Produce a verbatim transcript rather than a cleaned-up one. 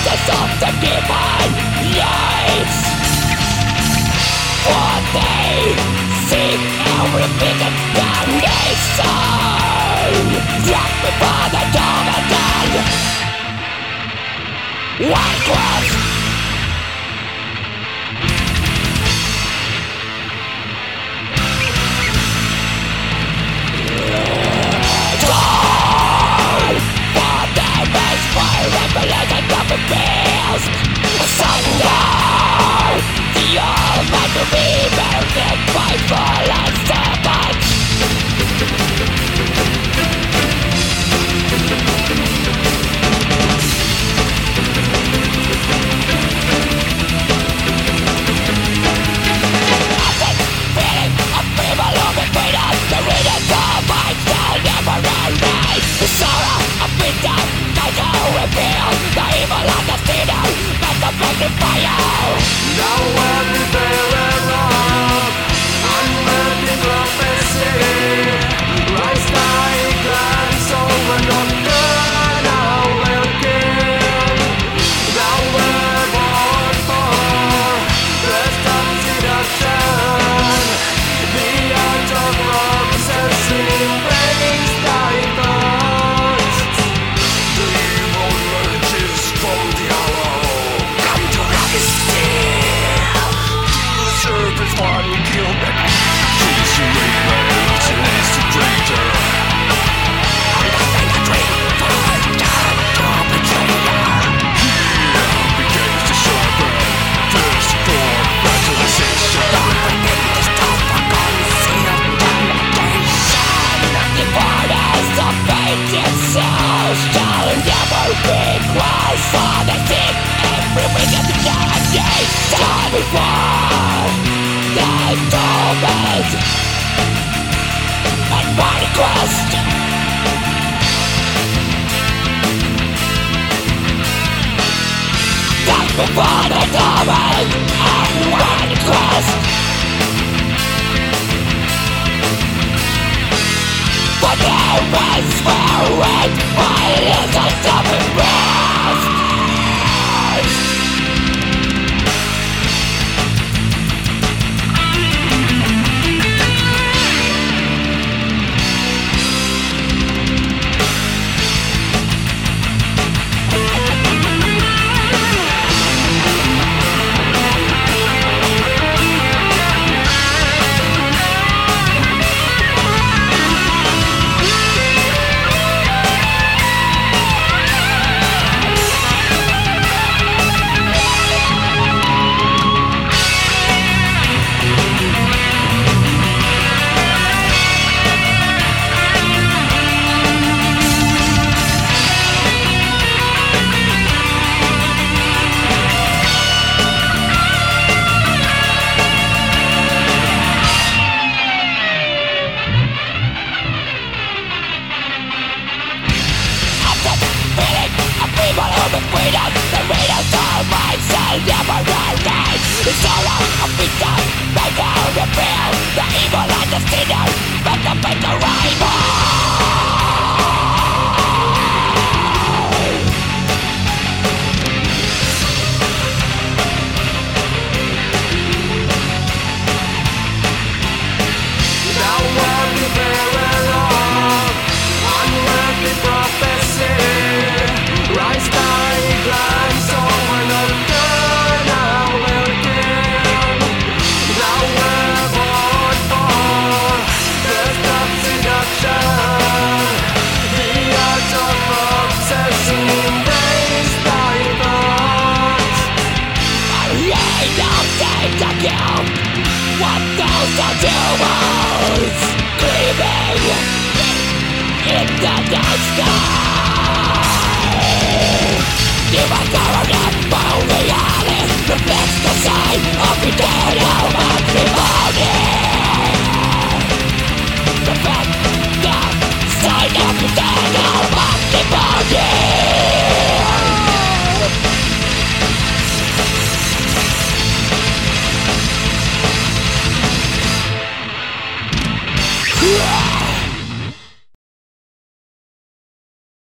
basis of the given needs. For they seek every bigger damnation, just before the tormented. One cross. Revelation of the bills asunder. The almighty rebellion faithful and servant. Nothing feeling of people who between us. The readers of my shall never arise. The sorrow of bitter reveal the evil of the sinner, but the victim fire. Thou art the bearer of unworthy prophecy. Rise thy glance over nocturnal welkin. Thou wert born for rest of seduction. The art of obsessing brings thy thoughts. The evil lurches from the hollow. Come to rock his steel. The serpent's one killed that. She's a rebel, she's a traitor. Understand the dream for time to betrayer. Here begins the sharpen, thirst for fertilization. Within the stuff for concealed damnation. The borders of painted souls shall never be closed. For the sick, every wicked damnation before they torment and mighty quest. Just before they torment and mighty quest. But there is where it my little stubborn rest. Between us, the readers of my soul never arise. The sorrow of bitter make her reveal the evil and the sinner, but the fatal rival. Thou art the bearer of unworthy prophecy. Rise thy glance over nocturnal welkin. Thou wert born for thirst of seduction. The art of obsessing embrace thy thoughts. I reign of take the guilt. What those are demons screaming in the night sky. Demons are not for reality, reflects the sign of eternal matrimony. Reflect the sign of eternal matrimony.